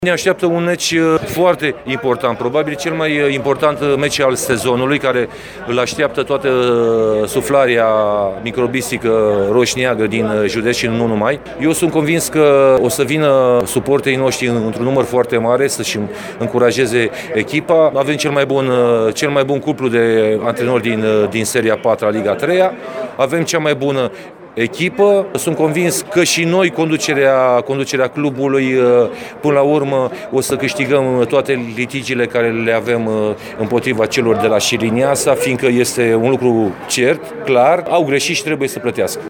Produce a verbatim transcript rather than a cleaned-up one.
Ne așteaptă un meci foarte important, probabil cel mai important meci al sezonului, care îl așteaptă toată suflarea microbistică roșneagă din județ și nu numai. Eu sunt convins că o să vină suporterii noștri într-un număr foarte mare să-și încurajeze echipa. Avem cel mai bun, cel mai bun cuplu de antrenori din, din seria patru, Liga trei. Avem cea mai bună echipă. Sunt convins că și noi, conducerea, conducerea clubului, până la urmă o să câștigăm toate litigiile care le avem împotriva celor de la Șiriniasa, fiindcă este un lucru cert, clar, au greșit și trebuie să plătească.